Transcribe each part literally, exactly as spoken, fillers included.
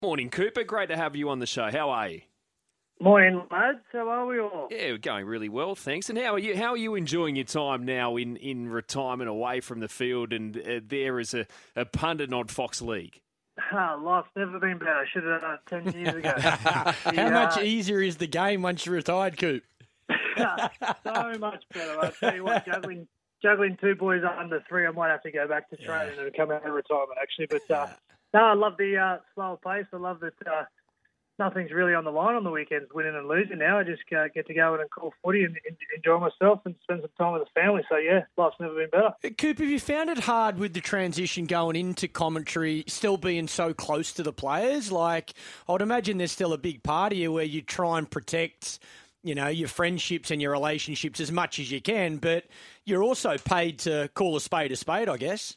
Morning, Cooper. Great to have you on the show. How are you? Morning, lads. How are we all? Yeah, we're going really well, thanks. And how are you? How are you enjoying your time now in, in retirement, away from the field, and uh, there as a, a pundit on Fox League? Ah, life's never been better. I should have done it ten years ago. How The, much uh, easier is the game once you're retired, Coop? So much better. I tell you what, juggling juggling two boys under three, I might have to go back to training and come out of retirement, actually. But uh, no, I love the uh, slower pace. I love that uh, nothing's really on the line on the weekends, winning and losing now. I just uh, get to go in and call footy and, and enjoy myself and spend some time with the family. So, yeah, life's never been better. Coop, have you found it hard with the transition going into commentary, still being so close to the players? Like, I would imagine there's still a big part of you where you try and protect, you know, your friendships and your relationships as much as you can, but you're also paid to call a spade a spade, I guess.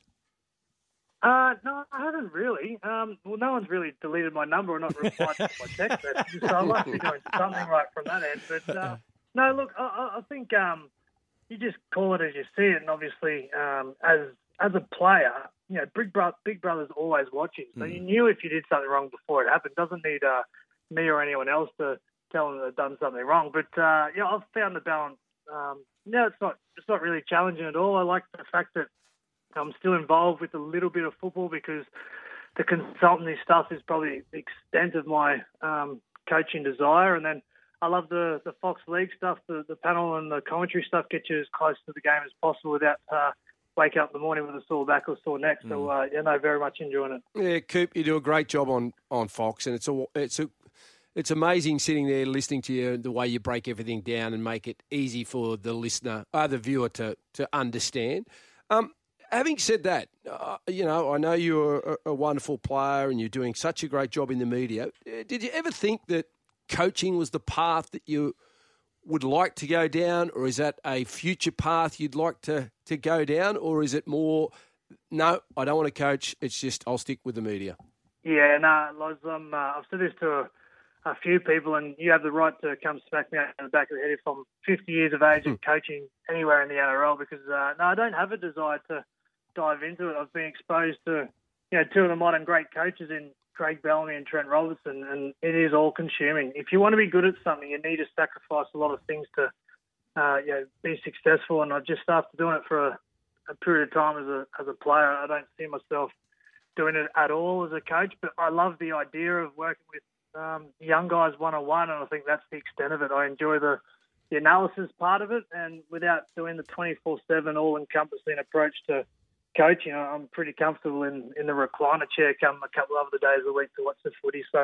Uh, no, I haven't really. Um, well, no one's really deleted my number or not replied to my text messages, so I must be doing something right from that end. But uh, no, look, I, I think um, you just call it as you see it, and obviously, um, as as a player, you know, Big, Bro- Big Brother's always watching, so mm. you knew if you did something wrong before it happened. Doesn't need uh, me or anyone else to tell them they've done something wrong. But uh, yeah, I've found the balance. Um, no, it's not. It's not really challenging at all. I like the fact that I'm still involved with a little bit of football because the consultancy stuff is probably the extent of my um, coaching desire. And then I love the, the Fox League stuff, the, the panel and the commentary stuff gets you as close to the game as possible without uh, wake up in the morning with a sore back or sore neck. So, uh, yeah, no, very much enjoying it. Yeah, Coop, you do a great job on, on Fox, and it's a, it's a, it's amazing sitting there listening to you, the way you break everything down and make it easy for the listener, uh, the viewer to, to understand. Um, Having said that, uh, you know, I know you're a, a wonderful player and you're doing such a great job in the media. Did you ever think that coaching was the path that you would like to go down, or is that a future path you'd like to, to go down, or is it more, no, I don't want to coach, it's just I'll stick with the media? Yeah, no, Loz, um, uh, I've said this to a, a few people, and you have the right to come smack me in the back of the head if I'm fifty years of age and coaching anywhere in the N R L, because, uh, no, I don't have a desire to dive into it. I've been exposed to, you know, two of the modern great coaches in Craig Bellamy and Trent Robertson, and it is all consuming. If you want to be good at something, you need to sacrifice a lot of things to, uh, you know, be successful. And I just after doing it for a, a period of time as a as a player, I don't see myself doing it at all as a coach. But I love the idea of working with um, young guys one on one, and I think that's the extent of it. I enjoy the the analysis part of it, and without doing the twenty-four seven all-encompassing approach to coaching, I'm pretty comfortable in, in the recliner chair come a couple of other days a week to watch the footy. So,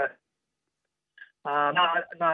uh, no, no.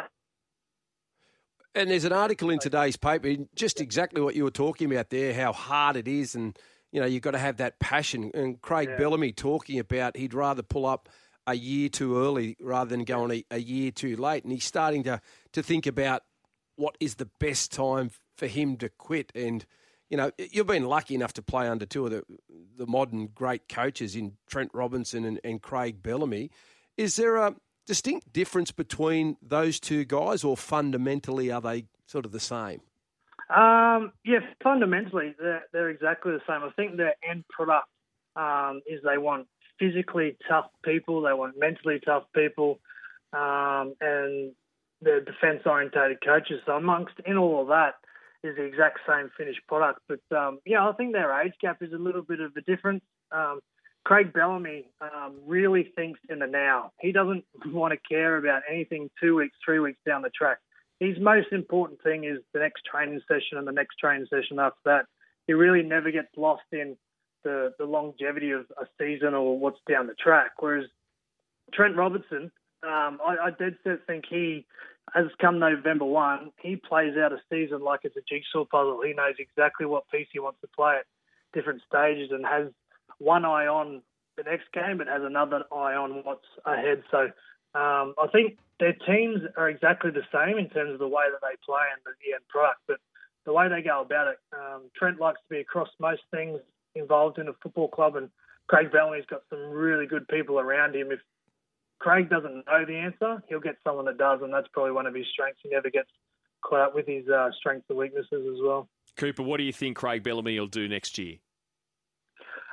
And there's an article in today's paper, just exactly what you were talking about there, how hard it is, and you know you've got to have that passion. And Craig yeah. Bellamy talking about he'd rather pull up a year too early rather than going a, a year too late, and he's starting to to think about what is the best time for him to quit. And you know, you've been lucky enough to play under two of the, the modern great coaches in Trent Robinson and, and Craig Bellamy. Is there a distinct difference between those two guys, or fundamentally are they sort of the same? Um, yeah, fundamentally they're, they're exactly the same. I think their end product um, is they want physically tough people, they want mentally tough people, um, and they're defence-orientated coaches. So amongst in all of that, is the exact same finished product. But, um, yeah, I think their age gap is a little bit of a difference. Um, Craig Bellamy um, really thinks in the now. He doesn't want to care about anything two weeks, three weeks down the track. His most important thing is the next training session and the next training session after that. He really never gets lost in the, the longevity of a season or what's down the track. Whereas Trent Robertson, um, I, I did think he... As come November first, he plays out a season like it's a jigsaw puzzle. He knows exactly what piece he wants to play at different stages and has one eye on the next game but has another eye on what's ahead. So um, I think their teams are exactly the same in terms of the way that they play and the end product. But the way they go about it, um, Trent likes to be across most things involved in a football club, and Craig Bellamy's got some really good people around him. If Craig doesn't know the answer, he'll get someone that does, and that's probably one of his strengths. He never gets caught up with his uh, strengths and weaknesses as well. Cooper, what do you think Craig Bellamy will do next year?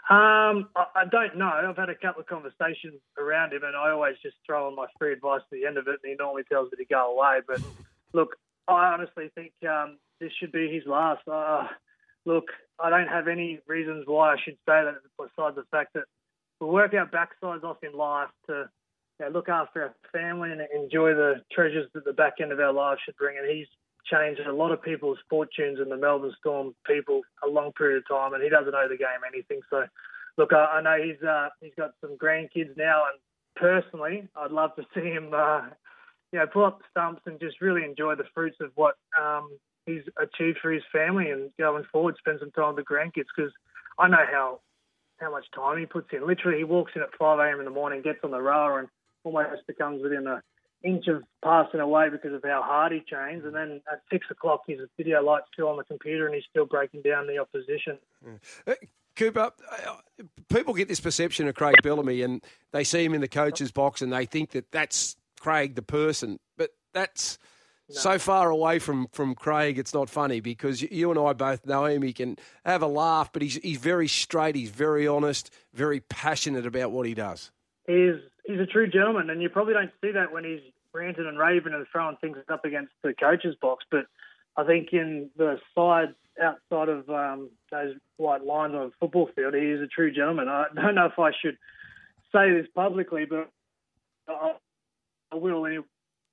Um, I, I don't know. I've had a couple of conversations around him, and I always just throw on my free advice at the end of it, and he normally tells me to go away. But look, I honestly think um, this should be his last. Uh, look, I don't have any reasons why I should say that besides the fact that we work our backsides off in life to you know, look after our family and enjoy the treasures that the back end of our lives should bring. And he's changed a lot of people's fortunes in the Melbourne Storm people a long period of time, and he doesn't owe the game anything. So, look, I, I know he's uh, he's got some grandkids now, and personally, I'd love to see him, uh, you know, pull up the stumps and just really enjoy the fruits of what um, he's achieved for his family, and going forward, spend some time with the grandkids, because I know how how much time he puts in. Literally, he walks in at five a.m. in the morning, gets on the rower, and almost becomes within a inch of passing away because of how hard he trains, and then at six o'clock his video light's still on the computer and he's still breaking down the opposition. Uh, Cooper, uh, people get this perception of Craig Bellamy and they see him in the coach's box and they think that that's Craig the person, but that's no. so far away from, from Craig it's not funny, because you and I both know him. He can have a laugh, but he's he's very straight, he's very honest, very passionate about what he does. He's he's a true gentleman, and you probably don't see that when he's ranting and raving and throwing things up against the coach's box. But I think in the side outside of um, those white lines on a football field, he is a true gentleman. I don't know if I should say this publicly, but I, I will. Anyway.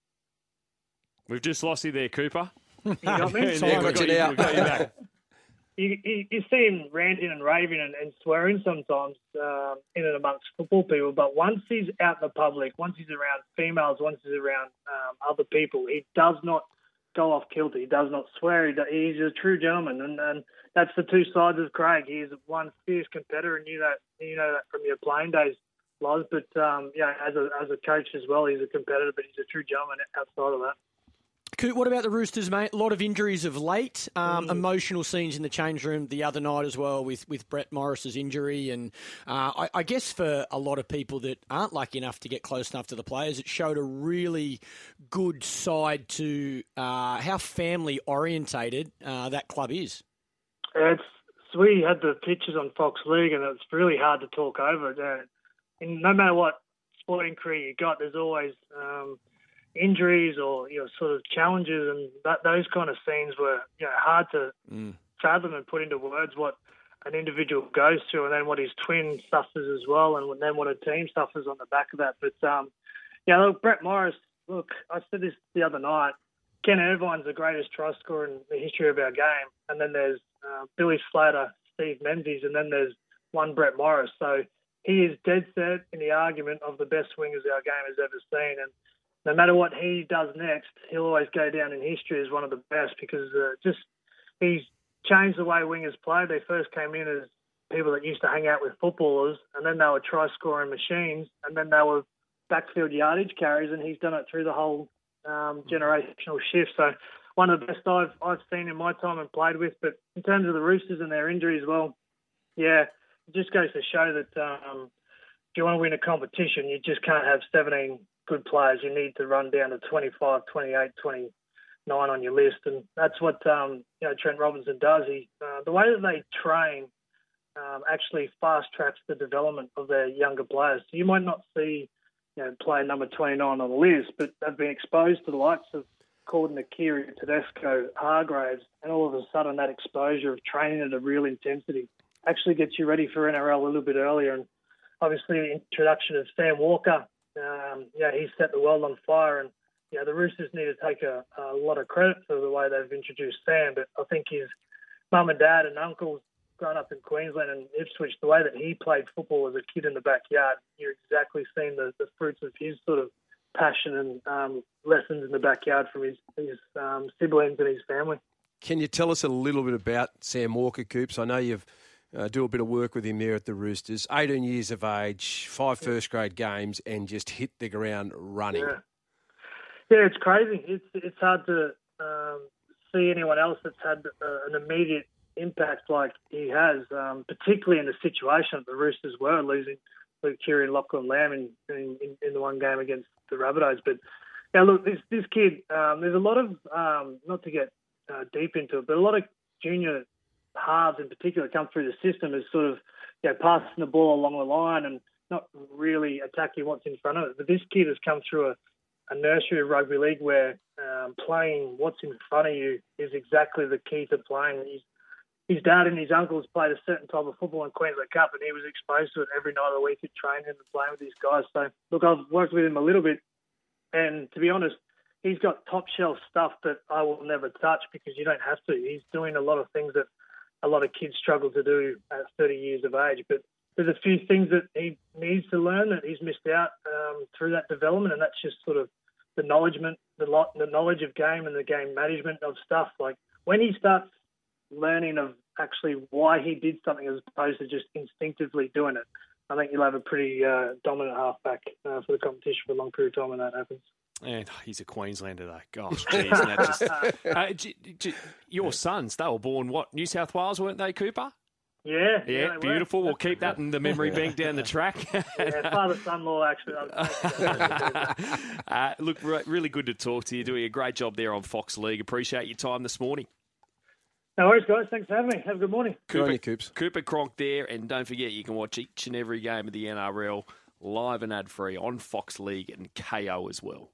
We've just lost you there, Cooper. You got me? Yeah, got you now. Got you back. You, you, you see him ranting and raving and, and swearing sometimes um, in and amongst football people, but once he's out in the public, once he's around females, once he's around um, other people, he does not go off kilter. He does not swear. He, he's a true gentleman, and, and that's the two sides of Craig. He's one fierce competitor, and you know you know that from your playing days, Loz. But um, yeah, as a as a coach as well, he's a competitor, but he's a true gentleman outside of that. Coot, what about the Roosters, mate? A lot of injuries of late. Um, mm. Emotional scenes in the change room the other night as well with, with Brett Morris's injury. And uh, I, I guess for a lot of people that aren't lucky enough to get close enough to the players, it showed a really good side to uh, how family-orientated uh, that club is. It's we had the pictures on Fox League, and it's really hard to talk over it. And no matter what sporting career you got, there's always... Um, injuries or you know sort of challenges, and that, those kind of scenes were you know hard to mm. fathom and put into words what an individual goes through, and then what his twin suffers as well, and then what a team suffers on the back of that. But um, yeah, look, Brett Morris. Look, I said this the other night. Ken Irvine's the greatest try scorer in the history of our game, and then there's uh, Billy Slater, Steve Menzies, and then there's one Brett Morris. So he is dead set in the argument of the best wingers our game has ever seen, and no matter what he does next, he'll always go down in history as one of the best, because uh, just he's changed the way wingers play. They first came in as people that used to hang out with footballers, and then they were try-scoring machines, and then they were backfield yardage carries, and he's done it through the whole um, generational shift. So one of the best I've I've seen in my time and played with. But in terms of the Roosters and their injuries, well, yeah, it just goes to show that um, if you want to win a competition, you just can't have seventeen good players. You need to run down to twenty-five, twenty-eight, twenty-nine on your list, and that's what um, you know Trent Robinson does. He uh, the way that they train um, actually fast tracks the development of their younger players. So you might not see you know player number twenty-nine on the list, but they've been exposed to the likes of Corden, Akiri, Tedesco, Hargraves, and all of a sudden that exposure of training at a real intensity actually gets you ready for N R L a little bit earlier. And obviously the introduction of Sam Walker, Um, yeah, he's set the world on fire, and yeah, the Roosters need to take a, a lot of credit for the way they've introduced Sam. But I think his mum and dad and uncles growing up in Queensland and Ipswich, the way that he played football as a kid in the backyard, you're exactly seeing the, the fruits of his sort of passion and um, lessons in the backyard from his, his um, siblings and his family. Can you tell us a little bit about Sam Walker, Coops? I know you've Uh, do a bit of work with him there at the Roosters. eighteen years of age, five first-grade games, and just hit the ground running. Yeah, yeah it's crazy. It's it's hard to um, see anyone else that's had uh, an immediate impact like he has, um, particularly in the situation that the Roosters were losing Luke Keary and Lachlan Lamb in, in, in the one game against the Rabbitohs. But yeah, look, this this kid, um, there's a lot of, um, not to get uh, deep into it, but a lot of junior halves in particular come through the system as sort of you know, passing the ball along the line and not really attacking what's in front of it. But this kid has come through a, a nursery of rugby league where um, playing what's in front of you is exactly the key to playing. He's, his dad and his uncles played a certain type of football in Queensland Cup, and he was exposed to it every night of the week at training and playing with these guys. So, look, I've worked with him a little bit, and to be honest, he's got top shelf stuff that I will never touch because you don't have to. He's doing a lot of things that a lot of kids struggle to do at thirty years of age. But there's a few things that he needs to learn that he's missed out um, through that development, and that's just sort of the knowledge, the, lot, the knowledge of game and the game management of stuff. Like when he starts learning of actually why he did something as opposed to just instinctively doing it, I think you'll have a pretty uh, dominant halfback uh, for the competition for a long period of time when that happens. And he's a Queenslander, though. Gosh, geez. And that just, uh, j- j- your sons, they were born, what, New South Wales, weren't they, Cooper? Yeah. Yeah, yeah beautiful. were. We'll keep that in the memory bank down the track. Yeah, father-son-law, actually. uh, look, re- really good to talk to you. Doing a great job there on Fox League. Appreciate your time this morning. No worries, guys. Thanks for having me. Have a good morning. Good on you, Coops. Cooper Cronk there. And don't forget, you can watch each and every game of the N R L live and ad-free on Fox League and K O as well.